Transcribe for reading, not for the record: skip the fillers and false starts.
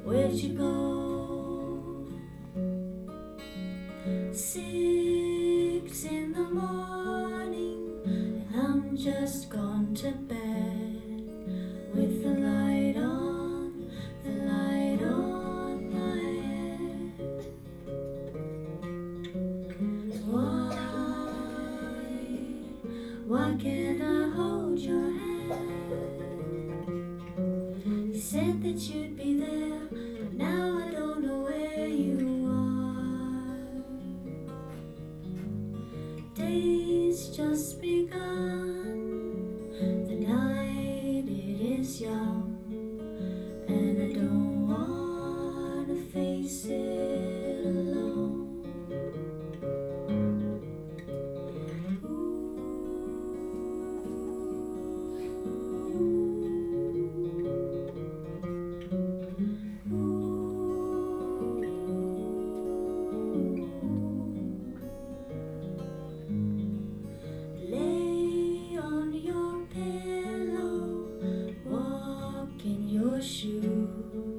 Where'd you go? 6 in the morning, and I'm just gone to bed with the light on my head. Why can't I hold your hand? You said that you'd be there, but now I don't know where you are. Day's just begun, the night it is young, and I don't wanna face it alone. Lay on your pillow, walk in your shoes.